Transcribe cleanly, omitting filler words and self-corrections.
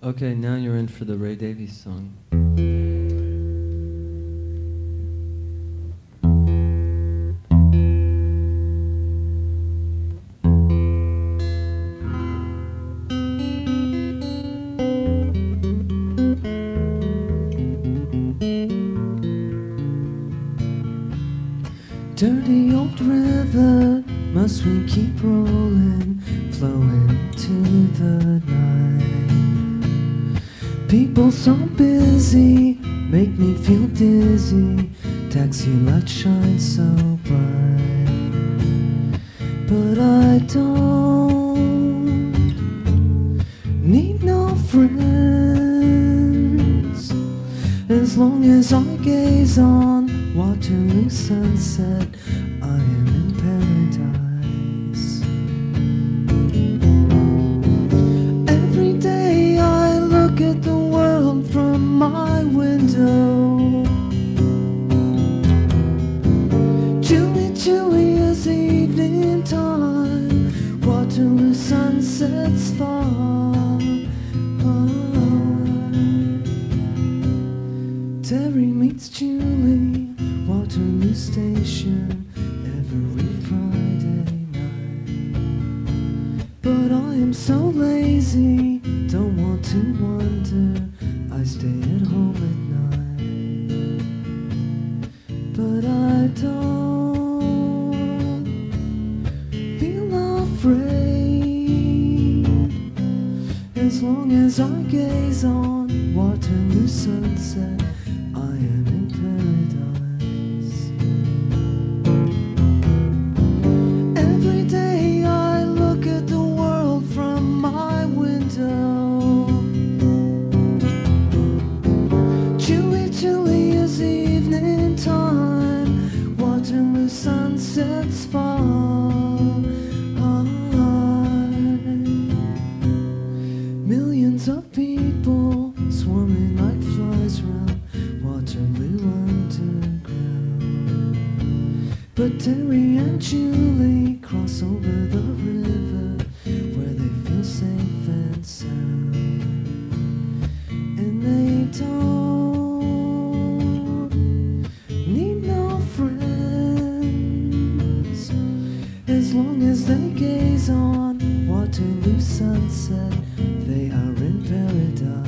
Okay, now you're in for the Ray Davies song. Dirty old river, must we keep rolling, flowing into the night? People so busy, make me feel dizzy, taxi lights shine so bright. But I don't need no friends, as long as I gaze on Waterloo sunset, I am in paradise. Every day I look at the world from my window. Chilly as evening time, Waterloo sunsets far. Terry meets Julie, Waterloo Station, every Friday night. But I am so lazy, don't want to wander, I stay at home at night. But I don't feel afraid, as long as I gaze on Waterloo sunset, I am in paradise. Every day I look at the world from my window. Chilly as evening time, Waterloo sunsets fall high. Millions of people swarming like flies round Waterloo Underground. But Terry and Julie cross over the river where they feel safe and sound. And they don't need no friends, as long as they gaze on Waterloo sunset, they are in paradise.